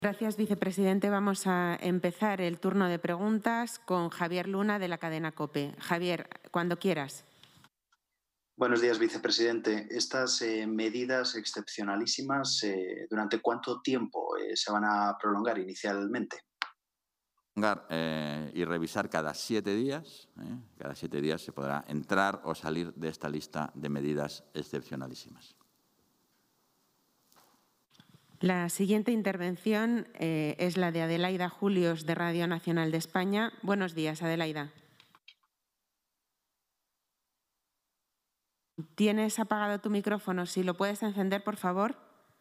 Gracias, vicepresidente. Vamos a empezar el turno de preguntas con Javier Luna, de la cadena COPE. Javier, cuando quieras. Buenos días, vicepresidente. Estas medidas excepcionalísimas, ¿durante cuánto tiempo se van a prolongar inicialmente? Y revisar cada 7 días. Cada 7 días se podrá entrar o salir de esta lista de medidas excepcionalísimas. La siguiente intervención es la de Adelaida Julios, de Radio Nacional de España. Buenos días, Adelaida. ¿Tienes apagado tu micrófono? Si lo puedes encender, por favor.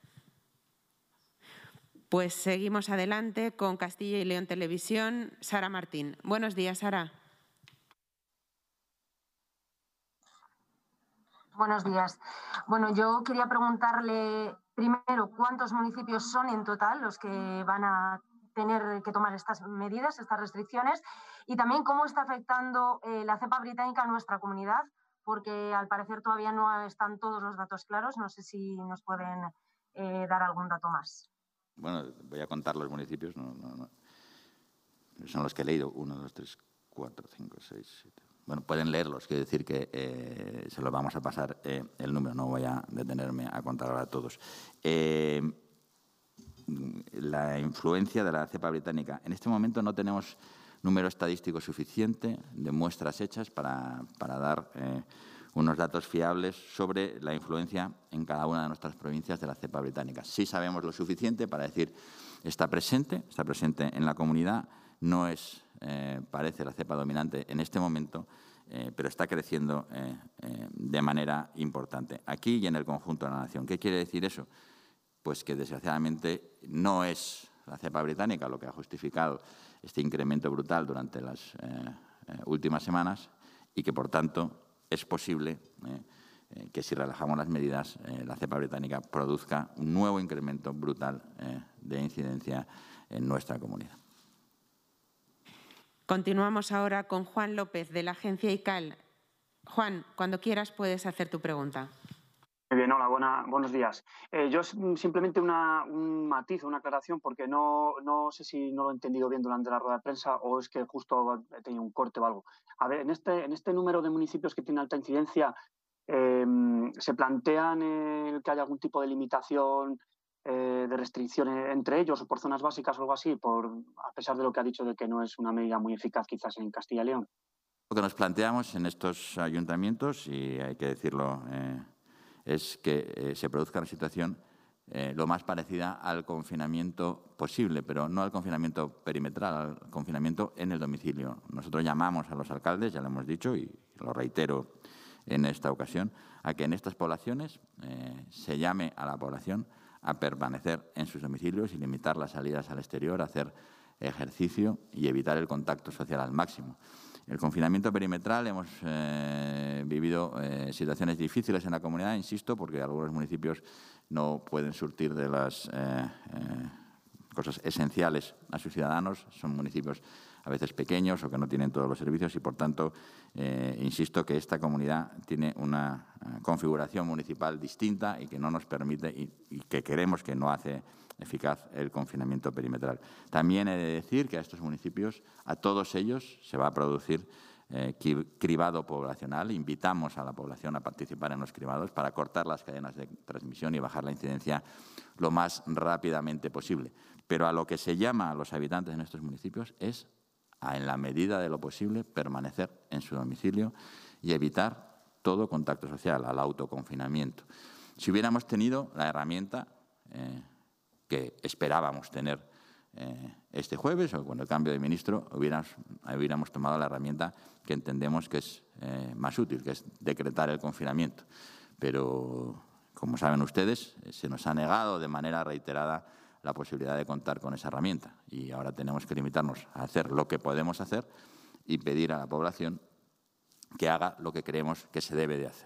Pues seguimos adelante con Castilla y León Televisión. Sara Martín. Buenos días, Sara. Buenos días. Bueno, yo quería preguntarle primero cuántos municipios son en total los que van a tener que tomar estas medidas, estas restricciones, y también cómo está afectando la cepa británica a nuestra comunidad, porque al parecer todavía no están todos los datos claros. No sé si nos pueden dar algún dato más. Bueno, voy a contar los municipios. No. Son los que he leído. 1, 2, 3, 4, 5, 6, 7... Bueno, pueden leerlos, quiere decir que se los vamos a pasar el número, no voy a detenerme a contar ahora todos. La influencia de la cepa británica. En este momento no tenemos número estadístico suficiente de muestras hechas para dar unos datos fiables sobre la influencia en cada una de nuestras provincias de la cepa británica. Sí sabemos lo suficiente para decir está presente en la comunidad. No es, parece, la cepa dominante en este momento, pero está creciendo de manera importante aquí y en el conjunto de la nación. ¿Qué quiere decir eso? Pues que, desgraciadamente, no es la cepa británica lo que ha justificado este incremento brutal durante las últimas semanas y que, por tanto, es posible que, si relajamos las medidas, la cepa británica produzca un nuevo incremento brutal de incidencia en nuestra comunidad. Continuamos ahora con Juan López, de la agencia ICAL. Juan, cuando quieras puedes hacer tu pregunta. Muy bien, hola, buenos días. Yo simplemente un matiz, una aclaración, porque no sé si no lo he entendido bien durante la rueda de prensa o es que justo he tenido un corte o algo. A ver, en este número de municipios que tienen alta incidencia, ¿se plantean que haya algún tipo de limitación de restricciones entre ellos o por zonas básicas o algo así, a pesar de lo que ha dicho de que no es una medida muy eficaz quizás en Castilla y León? Lo que nos planteamos en estos ayuntamientos, y hay que decirlo, es que se produzca una situación lo más parecida al confinamiento posible, pero no al confinamiento perimetral, al confinamiento en el domicilio. Nosotros llamamos a los alcaldes, ya lo hemos dicho y lo reitero en esta ocasión, a que en estas poblaciones se llame a la población a permanecer en sus domicilios y limitar las salidas al exterior, hacer ejercicio y evitar el contacto social al máximo. El confinamiento perimetral, hemos vivido situaciones difíciles en la comunidad, insisto, porque algunos municipios no pueden surtir de las cosas esenciales a sus ciudadanos. Son municipios a veces pequeños o que no tienen todos los servicios y, por tanto, insisto que esta comunidad tiene una configuración municipal distinta y que no nos permite y que creemos que no hace eficaz el confinamiento perimetral. También he de decir que a estos municipios, a todos ellos, se va a producir cribado poblacional. Invitamos a la población a participar en los cribados para cortar las cadenas de transmisión y bajar la incidencia lo más rápidamente posible. Pero a lo que se llama a los habitantes en estos municipios es, en la medida de lo posible, permanecer en su domicilio y evitar todo contacto social, al autoconfinamiento. Si hubiéramos tenido la herramienta que esperábamos tener este jueves o con el cambio de ministro, hubiéramos tomado la herramienta que entendemos que es más útil, que es decretar el confinamiento. Pero, como saben ustedes, se nos ha negado de manera reiterada la posibilidad de contar con esa herramienta y ahora tenemos que limitarnos a hacer lo que podemos hacer y pedir a la población que haga lo que creemos que se debe de hacer.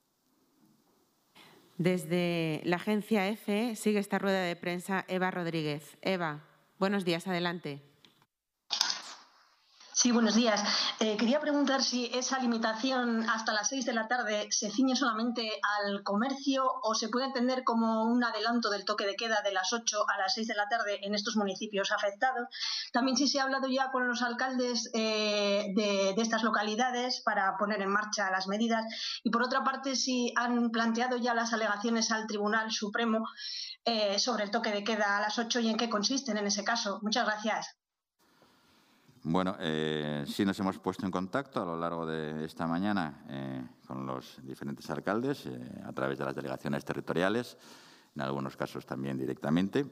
Desde la agencia EFE sigue esta rueda de prensa Eva Rodríguez. Eva, buenos días, adelante. Sí, buenos días. Quería preguntar si esa limitación hasta las 6 de la tarde se ciñe solamente al comercio o se puede entender como un adelanto del toque de queda de las 8 a las 6 de la tarde en estos municipios afectados. También si se ha hablado ya con los alcaldes de estas localidades para poner en marcha las medidas. Y por otra parte, si han planteado ya las alegaciones al Tribunal Supremo sobre el toque de queda a las 8 y en qué consisten en ese caso. Muchas gracias. Bueno, sí nos hemos puesto en contacto a lo largo de esta mañana con los diferentes alcaldes a través de las delegaciones territoriales, en algunos casos también directamente.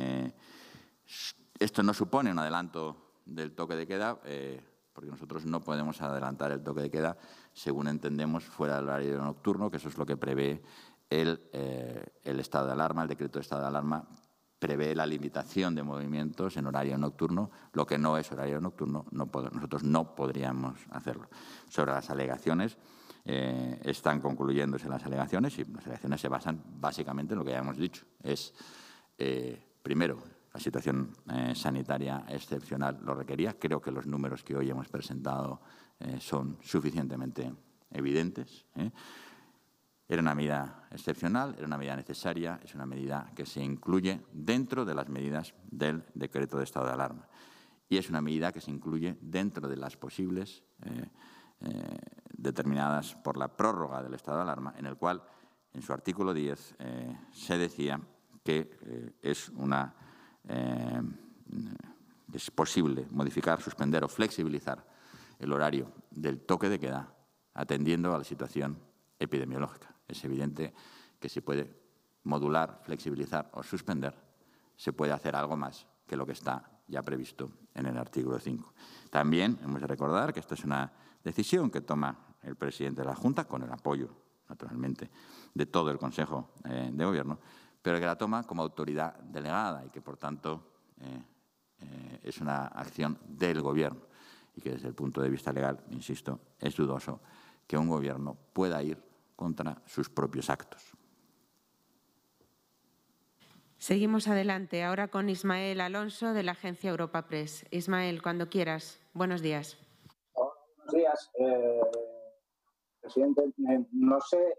Esto no supone un adelanto del toque de queda, porque nosotros no podemos adelantar el toque de queda según entendemos fuera del horario nocturno, que eso es lo que prevé el estado de alarma, el decreto de estado de alarma. Prevé la limitación de movimientos en horario nocturno, lo que no es horario nocturno, nosotros no podríamos hacerlo. Sobre las alegaciones, están concluyéndose las alegaciones y las alegaciones se basan básicamente en lo que ya hemos dicho. Es, primero, la situación sanitaria excepcional lo requería. Creo que los números que hoy hemos presentado son suficientemente evidentes. Era una medida excepcional, era una medida necesaria, es una medida que se incluye dentro de las medidas del decreto de estado de alarma. Y es una medida que se incluye dentro de las posibles determinadas por la prórroga del estado de alarma, en el cual, en su artículo 10, se decía que es posible modificar, suspender o flexibilizar el horario del toque de queda atendiendo a la situación epidemiológica. Es evidente que se puede modular, flexibilizar o suspender, se puede hacer algo más que lo que está ya previsto en el artículo 5. También hemos de recordar que esta es una decisión que toma el presidente de la Junta, con el apoyo, naturalmente, de todo el Consejo de Gobierno, pero que la toma como autoridad delegada y que, por tanto, es una acción del Gobierno y que, desde el punto de vista legal, insisto, es dudoso que un Gobierno pueda ir contra sus propios actos. Seguimos adelante, ahora con Ismael Alonso, de la agencia Europa Press. Ismael, cuando quieras. Buenos días. Hola, buenos días, presidente. No sé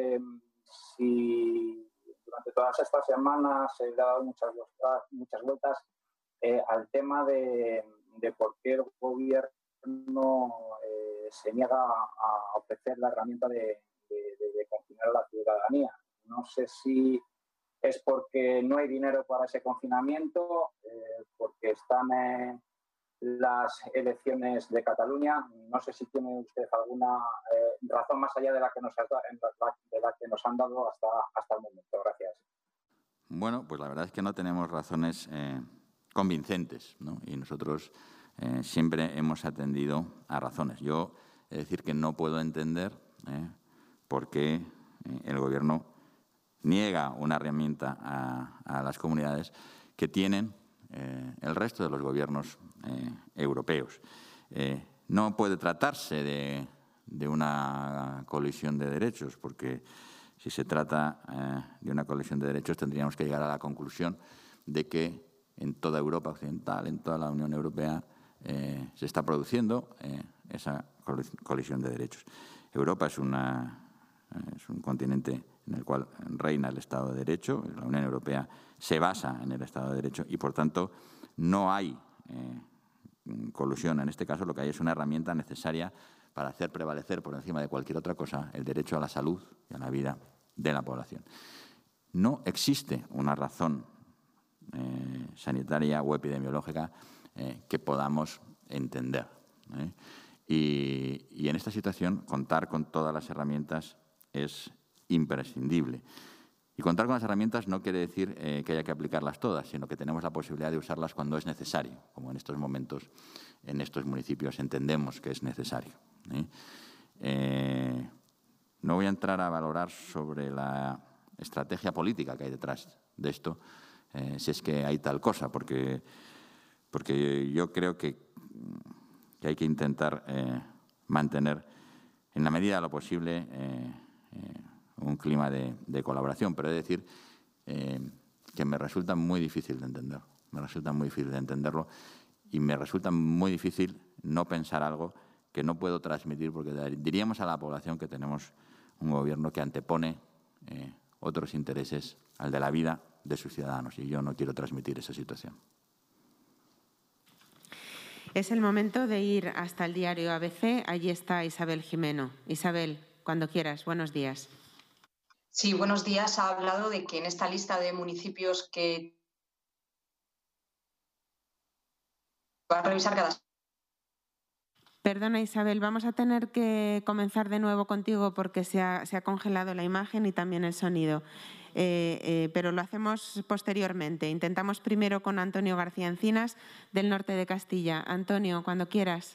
si durante todas estas semanas se le ha dado muchas vueltas al tema de por qué el Gobierno se niega a ofrecer la herramienta de confinar a la ciudadanía. No sé si es porque no hay dinero para ese confinamiento, porque están las elecciones de Cataluña. No sé si tiene usted alguna razón más allá de la que nos han dado hasta el momento. Gracias. Bueno, pues la verdad es que no tenemos razones convincentes, ¿no? Y nosotros siempre hemos atendido a razones. Yo he de decir que no puedo entender por qué el Gobierno niega una herramienta a las comunidades que tienen el resto de los gobiernos europeos. No puede tratarse de una colisión de derechos, porque si se trata de una colisión de derechos tendríamos que llegar a la conclusión de que en toda Europa occidental, en toda la Unión Europea, se está produciendo esa colisión de derechos. Europa es un continente en el cual reina el Estado de Derecho, la Unión Europea se basa en el Estado de Derecho y, por tanto, no hay colusión. En este caso, lo que hay es una herramienta necesaria para hacer prevalecer por encima de cualquier otra cosa el derecho a la salud y a la vida de la población. No existe una razón sanitaria o epidemiológica que podamos entender. Y en esta situación, contar con todas las herramientas es imprescindible. Y contar con las herramientas no quiere decir que haya que aplicarlas todas, sino que tenemos la posibilidad de usarlas cuando es necesario, como en estos momentos, en estos municipios entendemos que es necesario. No voy a entrar a valorar sobre la estrategia política que hay detrás de esto, si es que hay tal cosa, porque yo creo que hay que intentar mantener, en la medida de lo posible, un clima de colaboración, pero he de decir que me resulta muy difícil de entender. Me resulta muy difícil de entenderlo y me resulta muy difícil no pensar algo que no puedo transmitir, porque diríamos a la población que tenemos un gobierno que antepone otros intereses al de la vida de sus ciudadanos, y yo no quiero transmitir esa situación. Es el momento de ir hasta el diario ABC. Allí está Isabel Jimeno. Isabel, cuando quieras. Buenos días. Sí, buenos días. Ha hablado de que en esta lista de municipios que va a revisar cada... Perdona, Isabel, vamos a tener que comenzar de nuevo contigo porque se ha congelado la imagen y también el sonido. Pero lo hacemos posteriormente. Intentamos primero con Antonio García Encinas, del norte de Castilla. Antonio, cuando quieras.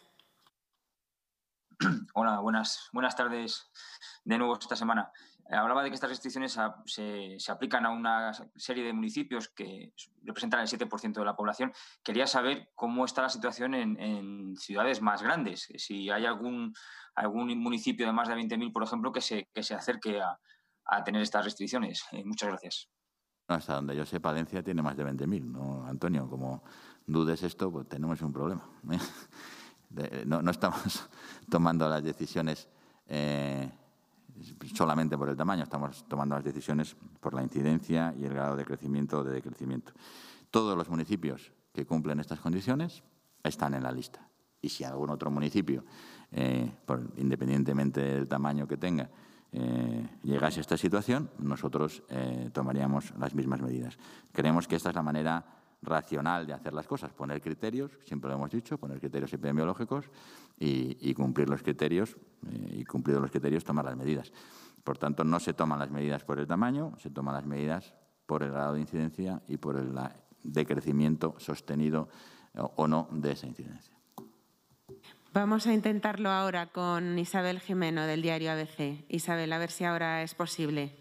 Hola, buenas tardes de nuevo esta semana. Hablaba de que estas restricciones se aplican a una serie de municipios que representan el 7% de la población. Quería saber cómo está la situación en ciudades más grandes, si hay algún municipio de más de 20.000, por ejemplo, que se acerque a tener estas restricciones. Muchas gracias. Hasta donde yo sé, Palencia tiene más de 20.000, ¿no, Antonio? Como dudes esto, pues tenemos un problema. No estamos tomando las decisiones solamente por el tamaño, estamos tomando las decisiones por la incidencia y el grado de crecimiento o de decrecimiento. Todos los municipios que cumplen estas condiciones están en la lista. Y si algún otro municipio, independientemente del tamaño que tenga, llegase a esta situación, nosotros tomaríamos las mismas medidas. Creemos que esta es la manera racional de hacer las cosas, poner criterios, siempre lo hemos dicho, poner criterios epidemiológicos y cumplir los criterios, y cumplidos los criterios, tomar las medidas. Por tanto, no se toman las medidas por el tamaño, se toman las medidas por el grado de incidencia y por el decrecimiento sostenido o no de esa incidencia. Vamos a intentarlo ahora con Isabel Jimeno, del diario ABC. Isabel, a ver si ahora es posible.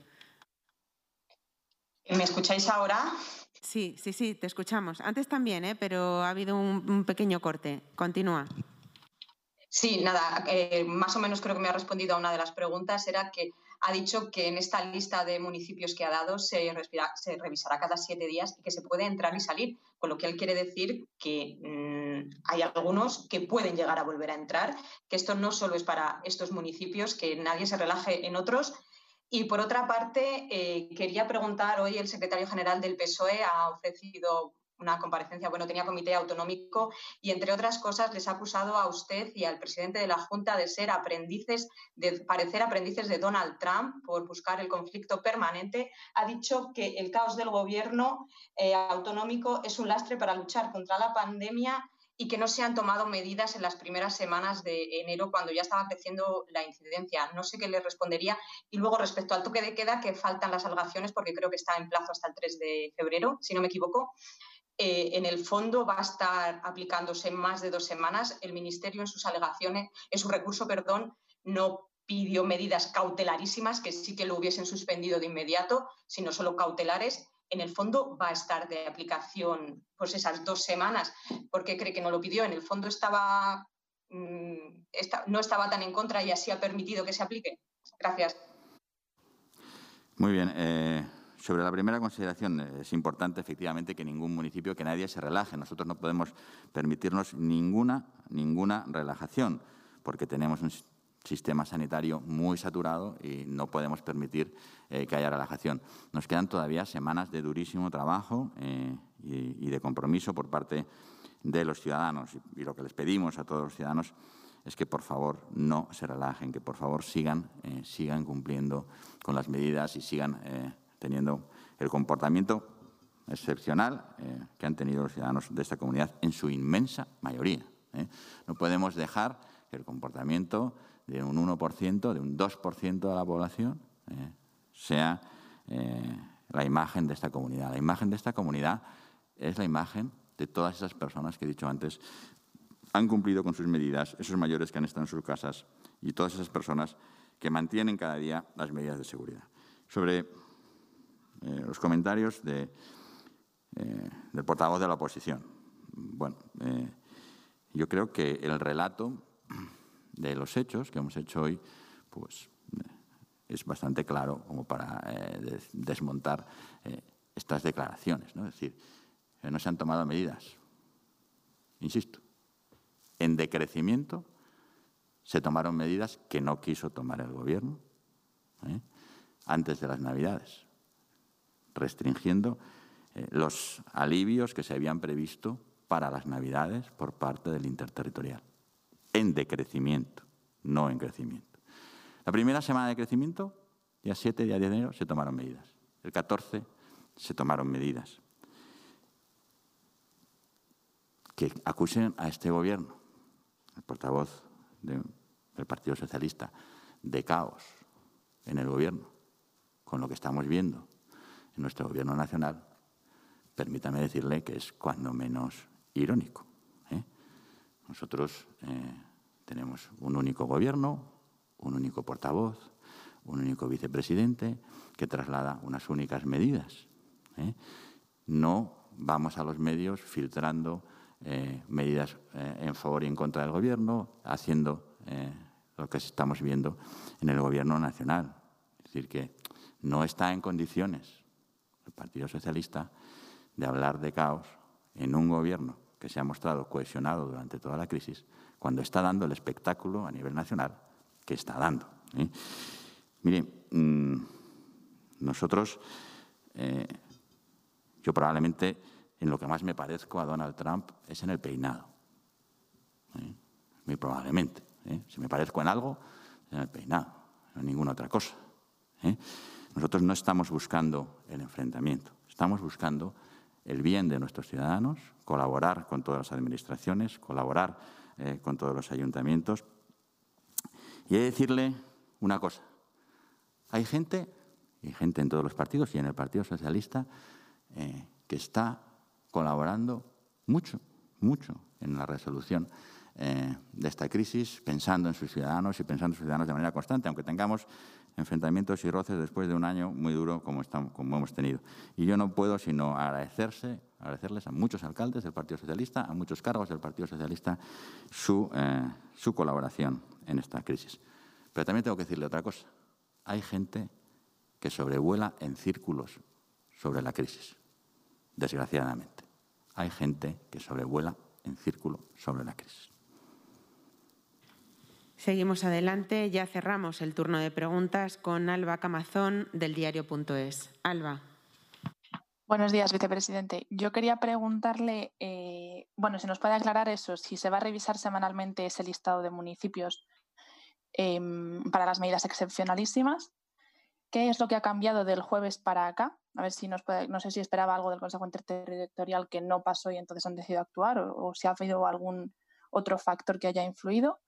¿Me escucháis ahora? Sí, te escuchamos. Antes también, pero ha habido un pequeño corte. Continúa. Sí, nada, más o menos creo que me ha respondido a una de las preguntas. Era que ha dicho que en esta lista de municipios que ha dado se revisará cada 7 días y que se puede entrar y salir, con lo que él quiere decir que hay algunos que pueden llegar a volver a entrar, que esto no solo es para estos municipios, que nadie se relaje en otros. Y por otra parte, quería preguntar, hoy el secretario general del PSOE ha ofrecido una comparecencia, tenía comité autonómico y, entre otras cosas, les ha acusado a usted y al presidente de la Junta de ser aprendices de Donald Trump por buscar el conflicto permanente. Ha dicho que el caos del gobierno autonómico es un lastre para luchar contra la pandemia y que no se han tomado medidas en las primeras semanas de enero, cuando ya estaba creciendo la incidencia. No sé qué le respondería. Y luego, respecto al toque de queda, que faltan las alegaciones, porque creo que está en plazo hasta el 3 de febrero, si no me equivoco. En el fondo va a estar aplicándose en más de 2 semanas. El Ministerio en su recurso, no pidió medidas cautelarísimas, que sí que lo hubiesen suspendido de inmediato, sino solo cautelares. En el fondo va a estar de aplicación pues esas 2 semanas. ¿Por qué cree que no lo pidió? En el fondo no estaba tan en contra y así ha permitido que se aplique. Gracias. Muy bien. Sobre la primera consideración, es importante efectivamente que ningún municipio, que nadie se relaje. Nosotros no podemos permitirnos ninguna relajación, porque tenemos un sistema sanitario muy saturado y no podemos permitir que haya relajación. Nos quedan todavía semanas de durísimo trabajo y de compromiso por parte de los ciudadanos. Y lo que les pedimos a todos los ciudadanos es que, por favor, no se relajen, que, por favor, sigan cumpliendo con las medidas y sigan teniendo el comportamiento excepcional que han tenido los ciudadanos de esta comunidad en su inmensa mayoría. No podemos dejar que el comportamiento de un 1%, de un 2% de la población sea la imagen de esta comunidad. La imagen de esta comunidad es la imagen de todas esas personas que he dicho antes han cumplido con sus medidas, esos mayores que han estado en sus casas y todas esas personas que mantienen cada día las medidas de seguridad. Sobre los comentarios del portavoz de la oposición. Yo creo que el relato de los hechos que hemos hecho hoy pues, es bastante claro como para desmontar estas declaraciones, ¿no? Es decir, no se han tomado medidas. Insisto, en decrecimiento, se tomaron medidas que no quiso tomar el Gobierno antes de las Navidades, restringiendo los alivios que se habían previsto para las Navidades por parte del interterritorial, en decrecimiento, no en crecimiento. La primera semana de crecimiento, día 7, día 10 de enero, se tomaron medidas. El 14 se tomaron medidas. Que acusen a este Gobierno, el portavoz del Partido Socialista, de caos en el Gobierno, con lo que estamos viendo en nuestro Gobierno nacional, permítame decirle que es cuando menos irónico. Nosotros tenemos un único Gobierno, un único portavoz, un único vicepresidente que traslada unas únicas medidas. No vamos a los medios filtrando medidas en favor y en contra del Gobierno, haciendo lo que estamos viendo en el Gobierno nacional. Es decir, que no está en condiciones el Partido Socialista de hablar de caos en un Gobierno que se ha mostrado cohesionado durante toda la crisis, cuando está dando el espectáculo a nivel nacional que está dando. Mire, nosotros, yo probablemente en lo que más me parezco a Donald Trump es en el peinado. Muy probablemente. Si me parezco en algo, es en el peinado, no en ninguna otra cosa. Nosotros no estamos buscando el enfrentamiento, estamos buscando el bien de nuestros ciudadanos, colaborar con todas las administraciones, colaborar con todos los ayuntamientos. Y he de decirle una cosa. Hay gente, y gente en todos los partidos y en el Partido Socialista, que está colaborando mucho, mucho en la resolución de esta crisis, pensando en sus ciudadanos y pensando en sus ciudadanos de manera constante, aunque tengamos enfrentamientos y roces después de un año muy duro como hemos tenido. Y yo no puedo sino agradecerles a muchos alcaldes del Partido Socialista, a muchos cargos del Partido Socialista, su colaboración en esta crisis. Pero también tengo que decirle otra cosa. Hay gente que sobrevuela en círculos sobre la crisis, desgraciadamente. Hay gente que sobrevuela en círculo sobre la crisis. Seguimos adelante. Ya cerramos el turno de preguntas con Alba Camazón, del diario.es. Alba. Buenos días, vicepresidente. Yo quería preguntarle, si nos puede aclarar eso, si se va a revisar semanalmente ese listado de municipios para las medidas excepcionalísimas. ¿Qué es lo que ha cambiado del jueves para acá? A ver si nos puede, no sé si esperaba algo del Consejo Interterritorial que no pasó y entonces han decidido actuar o si ha habido algún otro factor que haya influido.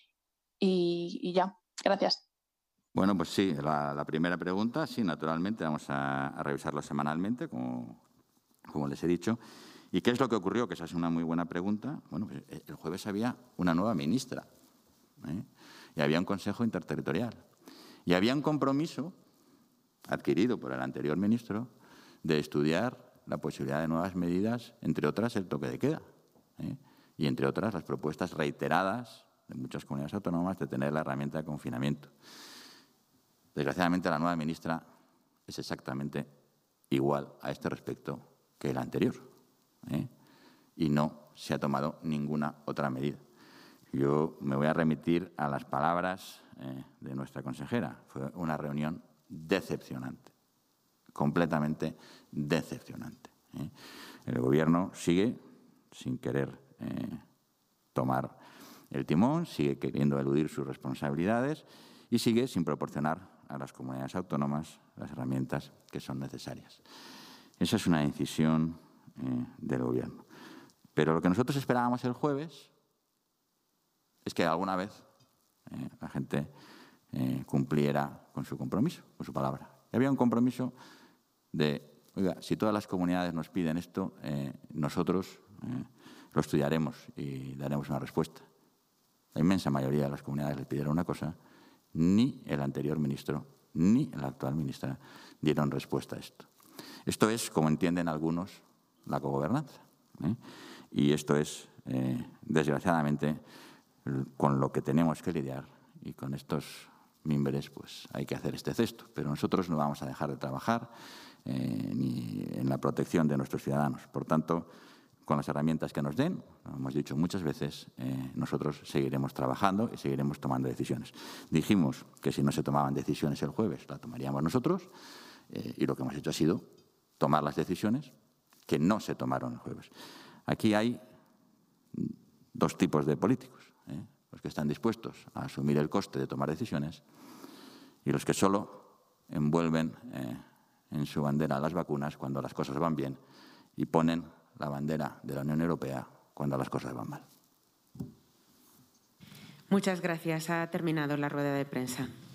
Y ya, gracias. Bueno, pues sí, la primera pregunta, sí, naturalmente, vamos a revisarlo semanalmente, como les he dicho. ¿Y qué es lo que ocurrió? Que esa es una muy buena pregunta. Bueno, pues el jueves había una nueva ministra y había un Consejo Interterritorial. Y había un compromiso adquirido por el anterior ministro de estudiar la posibilidad de nuevas medidas, entre otras el toque de queda, y entre otras las propuestas reiteradas de muchas comunidades autónomas de tener la herramienta de confinamiento. Desgraciadamente, la nueva ministra es exactamente igual a este respecto que el anterior, y no se ha tomado ninguna otra medida. Yo me voy a remitir a las palabras de nuestra consejera. Fue una reunión decepcionante, completamente decepcionante. El Gobierno sigue sin querer tomar el timón, sigue queriendo eludir sus responsabilidades y sigue sin proporcionar a las comunidades autónomas las herramientas que son necesarias. Esa es una decisión del Gobierno. Pero lo que nosotros esperábamos el jueves es que alguna vez la gente cumpliera con su compromiso, con su palabra. Y había un compromiso de, oiga, si todas las comunidades nos piden esto, nosotros lo estudiaremos y daremos una respuesta. La inmensa mayoría de las comunidades les pidieron una cosa, ni el anterior ministro ni la actual ministra dieron respuesta a esto. Esto es, como entienden algunos, la cogobernanza. Y esto es, desgraciadamente, con lo que tenemos que lidiar, y con estos mimbres pues hay que hacer este cesto. Pero nosotros no vamos a dejar de trabajar ni en la protección de nuestros ciudadanos. Por tanto, con las herramientas que nos den, lo hemos dicho muchas veces, nosotros seguiremos trabajando y seguiremos tomando decisiones. Dijimos que si no se tomaban decisiones el jueves, la tomaríamos nosotros, y lo que hemos hecho ha sido tomar las decisiones que no se tomaron el jueves. Aquí hay dos tipos de políticos, los que están dispuestos a asumir el coste de tomar decisiones y los que solo envuelven en su bandera las vacunas cuando las cosas van bien y ponen la bandera de la Unión Europea cuando las cosas van mal. Muchas gracias. Ha terminado la rueda de prensa.